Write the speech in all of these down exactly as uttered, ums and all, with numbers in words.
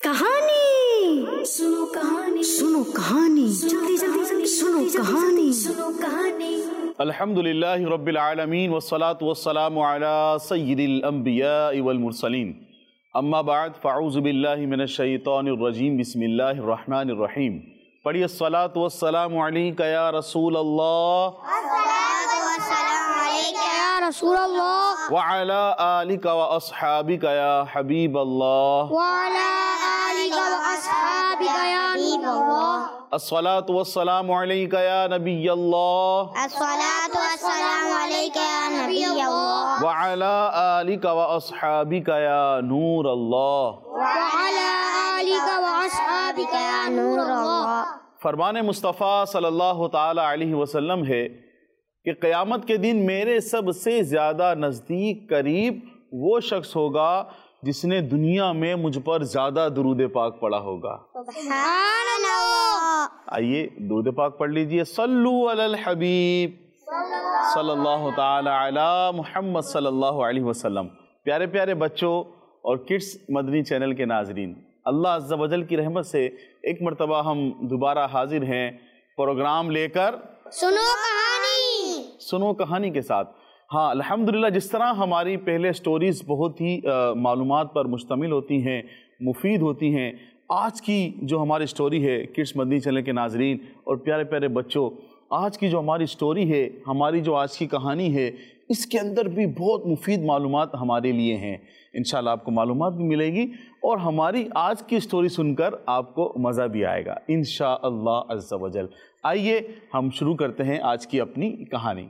कहानी सुनो, कहानी सुनो, कहानी जल्दी जल्दी जल्दी सुनो, कहानी सुनो, कहानी। अल्हम्दुलिल्लाहि रब्बिल आलमीन वस्सलातु वस्सलामु अला सय्यिदिल अंबिया'i वल मुरसलीन, अम्मा बाद फ़अऊज़ु बिल्लाहि मिनश शैतानिर रजीम, बिस्मिल्लाहिर रहमानिर रहीम। पढ़िए अस्सलातु वस्सलामु अलैका या रसूल अल्लाह, अस्सलातु वस्सलामु अलैका या रसूल अल्लाह, व अला आलिका व अस्हाबिका या हबीब अल्लाह, व अला आलिका व अस्हाबिका या हबीब अल्लाह। अस्सलातु वस्सलामु अलैका या नबी अल्लाह, अस्सलातु वस्सलामु अलैका या नबी अल्लाह, व अला आलिका व अस्हाबिका या नूर अल्लाह, व अला आलिका व अस्हाबिका या नूर अल्लाह। फरमान मुस्तफ़ा सल्लल्लाहु ताला अलैहि वसल्लम है कि क़यामत के दिन मेरे सबसे ज़्यादा नज़दीक करीब वो शख्स होगा जिसने दुनिया में मुझ पर ज़्यादा दुरूद पाक पढ़ा होगा। सुभान अल्लाह। आइए दुरूद पाक पढ़ लीजिए। सल्लु अलल हबीब सल्लल्लाहु ताला अला मुहम्मद सल्लल्लाहु अलैहि वसल्लम। प्यारे प्यारे बच्चों और किड्स मदनी चैनल के नाजरीन, अल्लाह अज़्ज़ा वजल की रहमत से एक मरतबा हम दोबारा हाजिर हैं प्रोग्राम लेकर सुनो कहानी सुनो कहानी के साथ। हाँ, अल्हम्दुलिल्लाह, जिस तरह हमारी पहले स्टोरीज़ बहुत ही मालूमात पर मुश्तमिल होती हैं, मुफीद होती हैं, आज की जो हमारी स्टोरी है किड्स मदनी चैनल के नाजरीन और प्यारे प्यारे बच्चों, आज की जो हमारी स्टोरी है, हमारी जो आज की कहानी है, इसके अंदर भी बहुत मुफीद मालूमात हमारे लिए हैं। इंशाल्लाह आपको मालूमात भी मिलेगी और हमारी आज की स्टोरी सुनकर आपको मज़ा भी आएगा इंशाअल्लाह अज़्ज़ा वजल। आइए हम शुरू करते हैं आज की अपनी कहानी।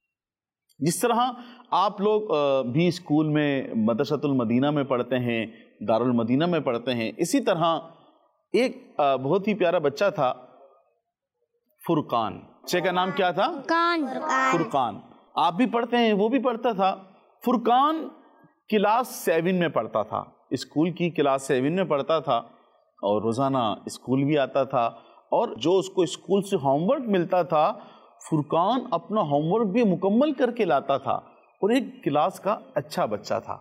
जिस तरह आप लोग भी स्कूल में मदरसतुल मदीना में पढ़ते हैं, दारुल मदीना में पढ़ते हैं, इसी तरह एक बहुत ही प्यारा बच्चा था फुरकान। बच्चे का नाम क्या था? कान फुरकान। आप भी पढ़ते हैं, वो भी पढ़ता था। फुरकान क्लास सेवन में पढ़ता था, स्कूल की क्लास सेवन में पढ़ता था और रोज़ाना स्कूल भी आता था और जो उसको स्कूल से होमवर्क मिलता था फुरकान अपना होमवर्क भी मुकम्मल करके लाता था और एक क्लास का अच्छा बच्चा था।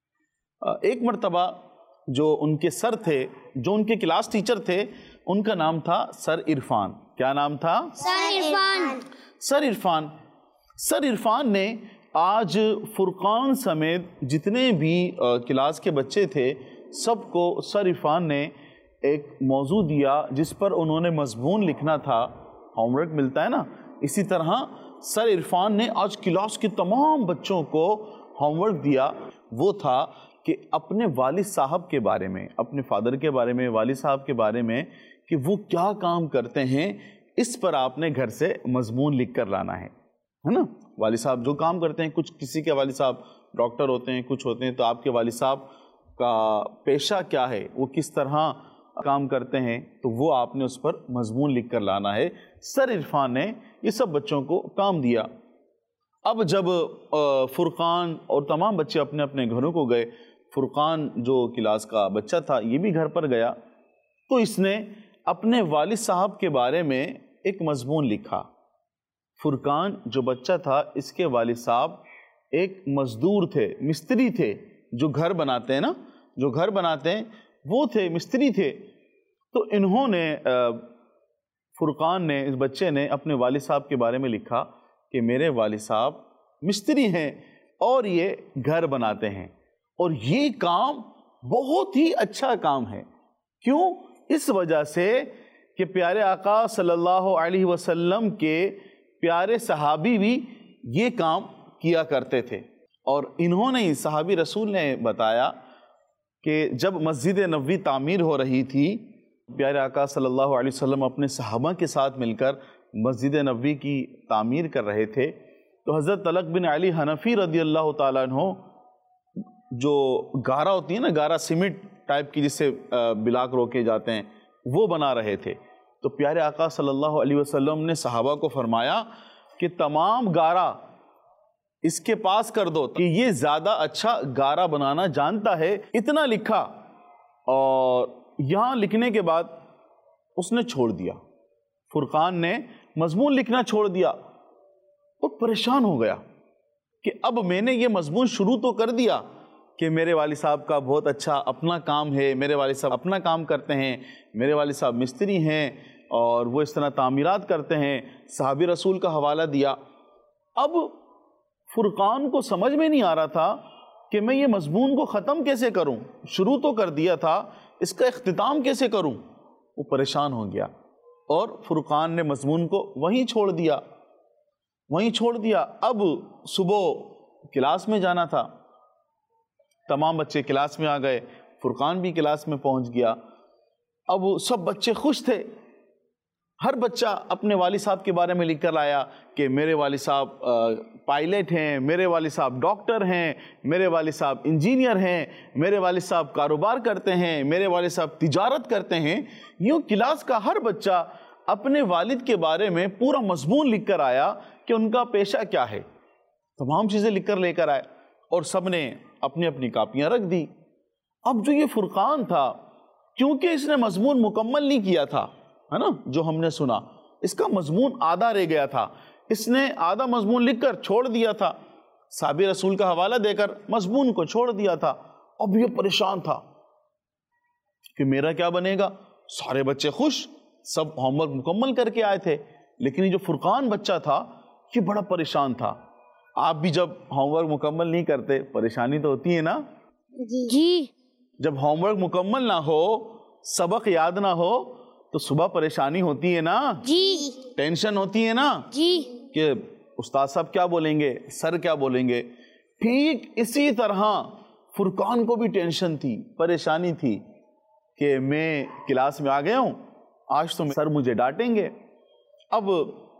एक मर्तबा जो उनके सर थे, जो उनके क्लास टीचर थे, उनका नाम था सर इरफान। क्या नाम था? Sir Irfan. Sir Irfan sir Irfan ने आज फुरकान समेत जितने भी क्लास के बच्चे थे सबको सर इरफान ने एक मौजू दिया जिस पर उन्होंने मजमून लिखना था। होमवर्क मिलता है ना, इसी तरह सर इरफान ने आज क्लास के तमाम बच्चों को होमवर्क दिया। वो था कि अपने वालिद साहब के बारे में, अपने फादर के बारे में, वालिद साहब के बारे में कि वो क्या काम करते हैं, इस पर आपने घर से मजमून लिख कर लाना है, है ना। वालिद साहब जो काम करते हैं, कुछ किसी के वालिद साहब डॉक्टर होते हैं, कुछ होते हैं, तो आपके वालिद साहब का पेशा क्या है, वो किस तरह काम करते हैं, तो वो आपने उस पर मजमून लिख कर लाना है। सर इरफान ने ये सब बच्चों को काम दिया। अब जब फुरकान और तमाम बच्चे अपने अपने घरों को गए, फुरकान जो क्लास का बच्चा था ये भी घर पर गया, तो इसने अपने वालिद साहब के बारे में एक मजमून लिखा। फुरकान जो बच्चा था, इसके वालिद साहब एक मजदूर थे, मिस्त्री थे, जो घर बनाते हैं ना, जो घर बनाते हैं वो थे, मिस्त्री थे। तो इन्होंने फुरकान ने, इस बच्चे ने अपने वालिद साहब के बारे में लिखा कि मेरे वालिद साहब मिस्त्री हैं और ये घर बनाते हैं और ये काम बहुत ही अच्छा काम है। क्यों? इस वजह से कि प्यारे आका सल्लल्लाहु अलैहि वसल्लम के प्यारे सहाबी भी ये काम किया करते थे। और इन्होंने, सहाबी रसूल ने बताया कि जब मस्जिद नबवी तामीर हो रही थी, प्यारे आका सल्लल्लाहु अलैहि वसल्लम अपने सहाबा के साथ मिलकर मस्जिद नबवी की तामीर कर रहे थे, तो हज़रत तलक बिन अली हनफी रदी अल्लाह ताला अन्हो, जो गारा होती है ना, गारा सीमेंट टाइप की जिससे बिलाक रोके जाते हैं, वो बना रहे थे। तो प्यारे आका सल्लल्लाहु अलैहि वसल्लम ने सहाबा को फरमाया कि तमाम गारा इसके पास कर दो कि ये ज़्यादा अच्छा गारा बनाना जानता है। इतना लिखा और यहाँ लिखने के बाद उसने छोड़ दिया। फुरकान ने मजमून लिखना छोड़ दिया। वो परेशान हो गया कि अब मैंने ये मजमून शुरू तो कर दिया, کہ میرے والد صاحب کا بہت اچھا اپنا کام ہے، میرے والد صاحب اپنا کام کرتے ہیں، میرے والد صاحب مستری ہیں اور وہ اس طرح تعمیرات کرتے ہیں، صحابی رسول کا حوالہ دیا۔ اب فرقان کو سمجھ میں نہیں آ رہا تھا کہ میں یہ مضمون کو ختم کیسے کروں، شروع تو کر دیا تھا، اس کا اختتام کیسے کروں۔ وہ پریشان ہو گیا اور فرقان نے مضمون کو وہیں چھوڑ دیا وہیں چھوڑ دیا اب صبح کلاس میں جانا تھا، تمام بچے کلاس میں آ گئے، فرقان بھی کلاس میں پہنچ گیا۔ اب سب بچے خوش تھے، ہر بچہ اپنے والد صاحب کے بارے میں لکھ کر لایا کہ میرے والد صاحب پائلٹ ہیں، میرے والد صاحب ڈاکٹر ہیں، میرے والد صاحب انجینئر ہیں، میرے والد صاحب کاروبار کرتے ہیں، میرے والد صاحب تجارت کرتے ہیں۔ یوں کلاس کا ہر بچہ اپنے والد کے بارے میں پورا مضمون لکھ کر آیا کہ ان کا پیشہ کیا ہے، تمام چیزیں لکھ کر لے کر آئے اور سب نے اپنی اپنی کاپیاں رکھ دی۔ اب جو یہ فرقان تھا، کیونکہ اس نے مضمون مکمل نہیں کیا تھا، ہے نا، جو ہم نے سنا، اس کا مضمون آدھا رہ گیا تھا، اس نے آدھا مضمون لکھ کر چھوڑ دیا تھا، صحابی رسول کا حوالہ دے کر مضمون کو چھوڑ دیا تھا۔ اب یہ پریشان تھا کہ میرا کیا بنے گا۔ سارے بچے خوش، سب ہوم ورک مکمل کر کے آئے تھے، لیکن یہ جو فرقان بچہ تھا یہ بڑا پریشان تھا۔ آپ بھی جب ہوم ورک مکمل نہیں کرتے پریشانی تو ہوتی ہے نا؟ جی۔ جب ہوم ورک مکمل نہ ہو، سبق یاد نہ ہو تو صبح پریشانی ہوتی ہے نا؟ جی۔ ٹینشن ہوتی ہے نا؟ جی۔ کہ استاد صاحب کیا بولیں گے، سر کیا بولیں گے۔ ٹھیک اسی طرح فرقان کو بھی ٹینشن تھی، پریشانی تھی کہ میں کلاس میں آ گیا ہوں، آج تو سر مجھے ڈانٹیں گے۔ اب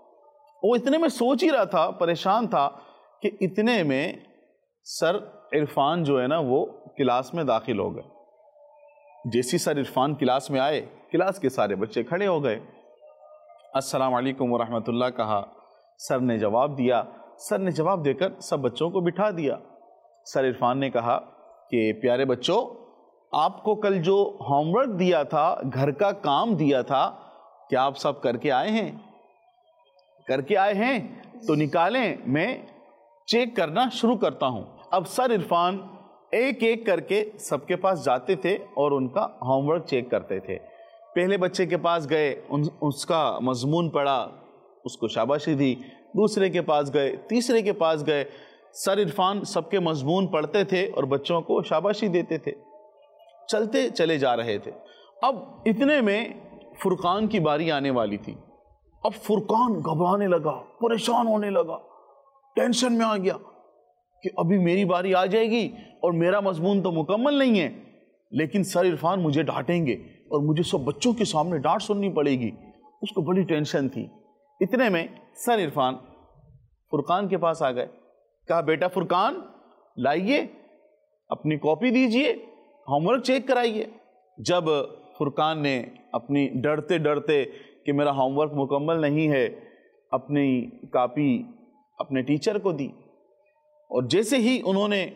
وہ اتنے میں سوچ ہی رہا تھا، پریشان تھا کہ اتنے میں سر عرفان جو ہے نا وہ کلاس میں داخل ہو گئے۔ جیسی سر عرفان کلاس میں آئے، کلاس کے سارے بچے کھڑے ہو گئے، السلام علیکم ورحمۃ اللہ کہا، سر نے جواب دیا، سر نے جواب دے کر سب بچوں کو بٹھا دیا۔ سر عرفان نے کہا کہ پیارے بچوں، آپ کو کل جو ہوم ورک دیا تھا، گھر کا کام دیا تھا، کیا آپ سب کر کے آئے ہیں؟ کر کے آئے ہیں تو نکالیں، میں چیک کرنا شروع کرتا ہوں۔ اب سر عرفان ایک ایک کر کے سب کے پاس جاتے تھے اور ان کا ہوم ورک چیک کرتے تھے۔ پہلے بچے کے پاس گئے، اس کا مضمون پڑھا، اس کو شاباشی دی، دوسرے کے پاس گئے، تیسرے کے پاس گئے، سر عرفان سب کے مضمون پڑھتے تھے اور بچوں کو شاباشی دیتے تھے، چلتے چلے جا رہے تھے۔ اب اتنے میں فرقان کی باری آنے والی تھی۔ اب فرقان گھبرانے لگا، پریشان ہونے لگا، ٹینشن میں آ گیا کہ ابھی میری باری آ جائے گی اور میرا مضمون تو مکمل نہیں ہے، لیکن سر عرفان مجھے ڈانٹیں گے اور مجھے سب بچوں کے سامنے ڈانٹ سننی پڑے گی۔ اس کو بڑی ٹینشن تھی۔ اتنے میں سر عرفان فرقان کے پاس آ گئے، کہا بیٹا فرقان لائیے، اپنی کاپی دیجئے، ہوم ورک چیک کرائیے۔ جب فرقان نے اپنی ڈرتے ڈرتے کہ میرا ہوم ورک مکمل نہیں ہے اپنی کاپی اپنے ٹیچر کو دی، اور جیسے ہی انہوں نے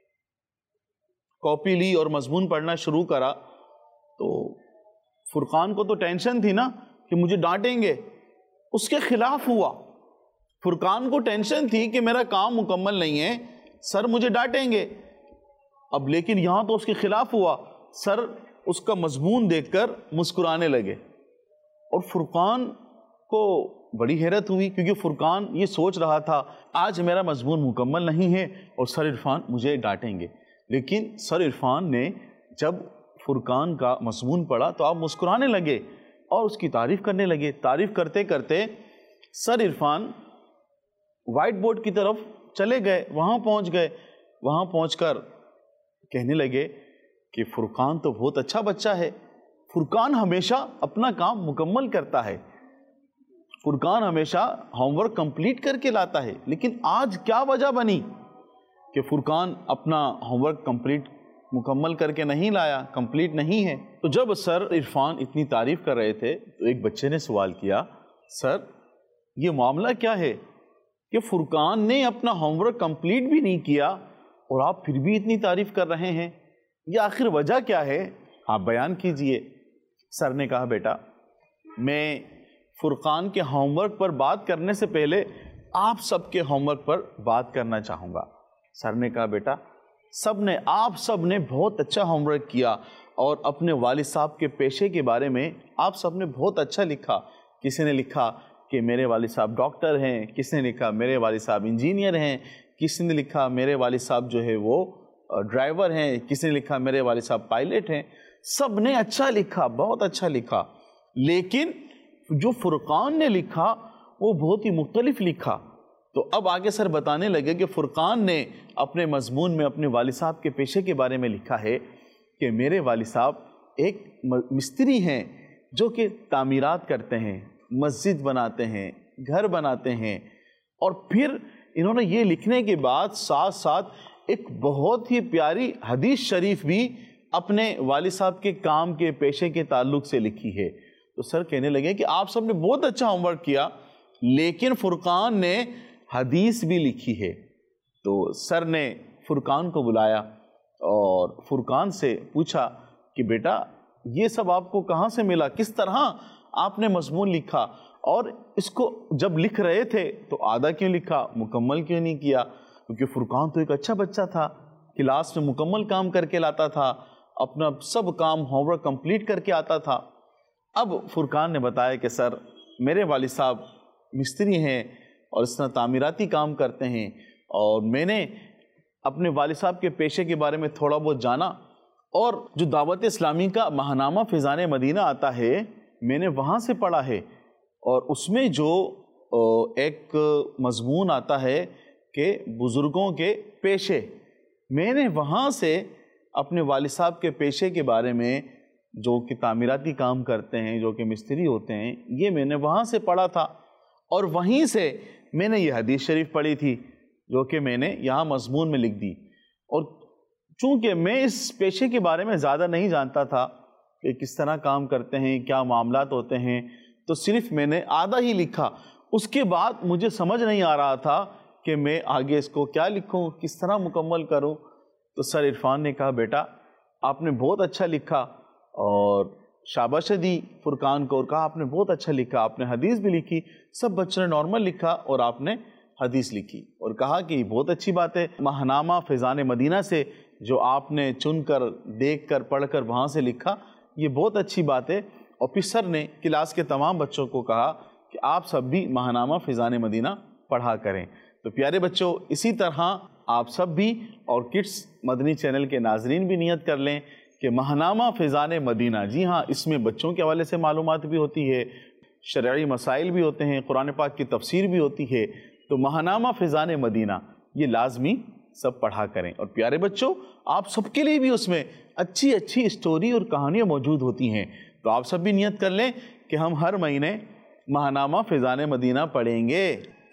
کاپی لی اور مضمون پڑھنا شروع کرا تو فرقان کو تو ٹینشن تھی نا کہ مجھے ڈانٹیں گے، اس کے خلاف ہوا۔ فرقان کو ٹینشن تھی کہ میرا کام مکمل نہیں ہے، سر مجھے ڈانٹیں گے، اب لیکن یہاں تو اس کے خلاف ہوا۔ سر اس کا مضمون دیکھ کر مسکرانے لگے اور فرقان کو بڑی حیرت ہوئی، کیونکہ فرقان یہ سوچ رہا تھا آج میرا مضمون مکمل نہیں ہے اور سر عرفان مجھے ڈانٹیں گے۔ لیکن سر عرفان نے جب فرقان کا مضمون پڑھا تو آپ مسکرانے لگے اور اس کی تعریف کرنے لگے۔ تعریف کرتے کرتے سر عرفان وائٹ بورڈ کی طرف چلے گئے، وہاں پہنچ گئے، وہاں پہنچ کر کہنے لگے کہ فرقان تو بہت اچھا بچہ ہے، فرقان ہمیشہ اپنا کام مکمل کرتا ہے، فرقان ہمیشہ ہوم ورک کمپلیٹ کر کے لاتا ہے، لیکن آج کیا وجہ بنی کہ فرقان اپنا ہوم ورک کمپلیٹ مکمل کر کے نہیں لایا، کمپلیٹ نہیں ہے؟ تو جب سر عرفان اتنی تعریف کر رہے تھے تو ایک بچے نے سوال کیا، سر یہ معاملہ کیا ہے کہ فرقان نے اپنا ہوم ورک کمپلیٹ بھی نہیں کیا اور آپ پھر بھی اتنی تعریف کر رہے ہیں، یہ آخر وجہ کیا ہے؟ آپ بیان کیجئے۔ سر نے کہا بیٹا میں فرقان کے ہوم ورک پر بات کرنے سے پہلے آپ سب کے ہوم ورک پر بات کرنا چاہوں گا۔ سر نے کہا بیٹا سب نے آپ سب نے بہت اچھا ہوم ورک کیا اور اپنے والد صاحب کے پیشے کے بارے میں آپ سب نے بہت اچھا لکھا. کسی نے لکھا کہ میرے والد صاحب ڈاکٹر ہیں, کسی نے لکھا میرے والد صاحب انجینئر ہیں, کسی نے لکھا میرے والد صاحب جو ہے وہ ڈرائیور ہیں, کسی نے لکھا میرے والد صاحب پائلٹ ہیں. سب نے اچھا لکھا, بہت اچھا لکھا. لیکن جو فرقان نے لکھا وہ بہت ہی مختلف لکھا. تو اب آگے سر بتانے لگے کہ فرقان نے اپنے مضمون میں اپنے والد صاحب کے پیشے کے بارے میں لکھا ہے کہ میرے والد صاحب ایک مستری ہیں جو کہ تعمیرات کرتے ہیں, مسجد بناتے ہیں, گھر بناتے ہیں. اور پھر انہوں نے یہ لکھنے کے بعد ساتھ ساتھ ایک بہت ہی پیاری حدیث شریف بھی اپنے والد صاحب کے کام کے پیشے کے تعلق سے لکھی ہے. تو سر کہنے لگے کہ آپ سب نے بہت اچھا ہوم ورک کیا, لیکن فرقان نے حدیث بھی لکھی ہے. تو سر نے فرقان کو بلایا اور فرقان سے پوچھا کہ بیٹا یہ سب آپ کو کہاں سے ملا, کس طرح آپ نے مضمون لکھا, اور اس کو جب لکھ رہے تھے تو آدھا کیوں لکھا, مکمل کیوں نہیں کیا؟ کیونکہ فرقان تو ایک اچھا بچہ تھا, کلاس میں مکمل کام کر کے لاتا تھا, اپنا سب کام ہوم ورک کمپلیٹ کر کے آتا تھا. اب فرقان نے بتایا کہ سر میرے والد صاحب مستری ہیں اور اس طرح تعمیراتی کام کرتے ہیں, اور میں نے اپنے والد صاحب کے پیشے کے بارے میں تھوڑا بہت جانا, اور جو دعوت اسلامی کا ماہنامہ فیضان مدینہ آتا ہے میں نے وہاں سے پڑھا ہے, اور اس میں جو ایک مضمون آتا ہے کہ بزرگوں کے پیشے, میں نے وہاں سے اپنے والد صاحب کے پیشے کے بارے میں جو کہ تعمیراتی کام کرتے ہیں, جو کہ مستری ہوتے ہیں, یہ میں نے وہاں سے پڑھا تھا. اور وہیں سے میں نے یہ حدیث شریف پڑھی تھی جو کہ میں نے یہاں مضمون میں لکھ دی. اور چونکہ میں اس پیشے کے بارے میں زیادہ نہیں جانتا تھا کہ کس طرح کام کرتے ہیں, کیا معاملات ہوتے ہیں, تو صرف میں نے آدھا ہی لکھا. اس کے بعد مجھے سمجھ نہیں آ رہا تھا کہ میں آگے اس کو کیا لکھوں, کس طرح مکمل کروں. تو سر عرفان نے کہا بیٹا آپ نے بہت اچھا لکھا, اور شاباشی دی فرقان کو, اور کہا آپ نے بہت اچھا لکھا, آپ نے حدیث بھی لکھی. سب بچوں نے نارمل لکھا اور آپ نے حدیث لکھی, اور کہا کہ یہ بہت اچھی بات ہے. ماہنامہ فیضان مدینہ سے جو آپ نے چن کر, دیکھ کر, پڑھ کر وہاں سے لکھا, یہ بہت اچھی بات ہے. اور پھر سر نے کلاس کے تمام بچوں کو کہا کہ آپ سب بھی ماہنامہ فیضان مدینہ پڑھا کریں. تو پیارے بچوں, اسی طرح آپ سب بھی اور کڈس مدنی چینل کے ناظرین بھی نیت کر لیں کہ ماہنامہ فیضان مدینہ, جی ہاں, اس میں بچوں کے حوالے سے معلومات بھی ہوتی ہے, شرعی مسائل بھی ہوتے ہیں, قرآن پاک کی تفسیر بھی ہوتی ہے. تو ماہنامہ فیضان مدینہ یہ لازمی سب پڑھا کریں. اور پیارے بچوں, آپ سب کے لیے بھی اس میں اچھی اچھی اسٹوری اور کہانیاں موجود ہوتی ہیں. تو آپ سب بھی نیت کر لیں کہ ہم ہر مہینے ماہنامہ فیضان مدینہ پڑھیں گے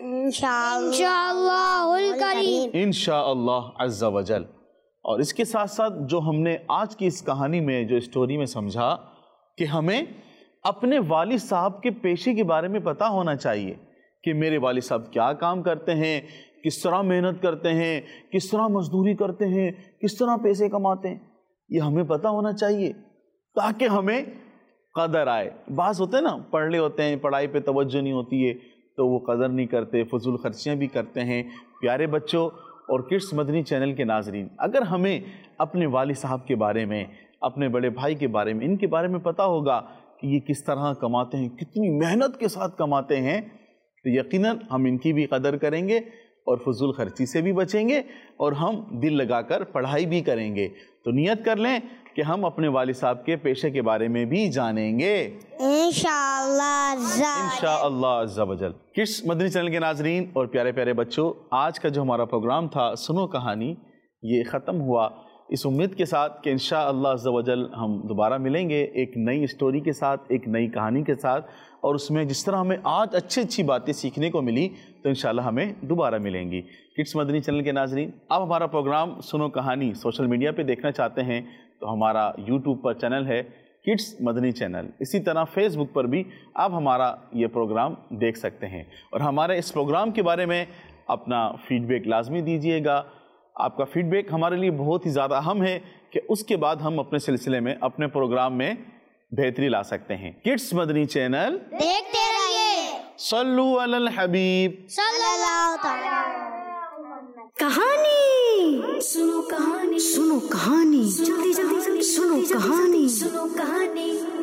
انشاءاللہ الکریم, انشاءاللہ عز و جل. اور اس کے ساتھ ساتھ جو ہم نے آج کی اس کہانی میں, جو اسٹوری میں سمجھا کہ ہمیں اپنے والد صاحب کے پیشے کے بارے میں پتہ ہونا چاہیے کہ میرے والد صاحب کیا کام کرتے ہیں, کس طرح محنت کرتے ہیں, کس طرح مزدوری کرتے ہیں, کس طرح پیسے کماتے ہیں, یہ ہمیں پتہ ہونا چاہیے تاکہ ہمیں قدر آئے. بعض ہوتے ہیں نا, پڑھ لے ہوتے ہیں, پڑھائی پہ توجہ نہیں ہوتی ہے تو وہ قدر نہیں کرتے, فضول خرچیاں بھی کرتے ہیں. پیارے بچوں اور کڈس مدنی چینل کے ناظرین, اگر ہمیں اپنے والد صاحب کے بارے میں, اپنے بڑے بھائی کے بارے میں, ان کے بارے میں پتہ ہوگا کہ یہ کس طرح کماتے ہیں, کتنی محنت کے ساتھ کماتے ہیں, تو یقیناً ہم ان کی بھی قدر کریں گے اور فضول خرچی سے بھی بچیں گے, اور ہم دل لگا کر پڑھائی بھی کریں گے. تو نیت کر لیں کہ ہم اپنے والد صاحب کے پیشے کے بارے میں بھی جانیں گے انشاءاللہ انشاءاللہ عز و جل. کڈس مدنی چینل کے ناظرین اور پیارے پیارے بچوں, آج کا جو ہمارا پروگرام تھا سنو کہانی, یہ ختم ہوا. اس امید کے ساتھ کہ انشاءاللہ عز و جل ہم دوبارہ ملیں گے ایک نئی اسٹوری کے ساتھ, ایک نئی کہانی کے ساتھ, اور اس میں جس طرح ہمیں آج اچھی اچھی باتیں سیکھنے کو ملی تو انشاءاللہ ہمیں دوبارہ ملیں گی. کڈس مدنی چینل کے ناظرین, آپ ہمارا پروگرام سنو کہانی سوشل میڈیا پہ دیکھنا چاہتے ہیں تو ہمارا یوٹیوب پر چینل ہے کڈس مدنی چینل. اسی طرح فیس بک پر بھی آپ ہمارا یہ پروگرام دیکھ سکتے ہیں, اور ہمارے اس پروگرام کے بارے میں اپنا فیڈ بیک لازمی دیجیے گا. آپ کا فیڈ بیک ہمارے لیے بہت ہی زیادہ اہم ہے کہ اس کے بعد ہم اپنے سلسلے میں, اپنے پروگرام میں بہتری لا سکتے ہیں. کڈس مدنی چینل دیکھتے رہیے. صلو علی الحبیب صلی اللہ تعالی کہانی. सुनो कहानी सुनो कहानी जल्दी जल्दी जल्दी सुनो कहानी सुनो कहानी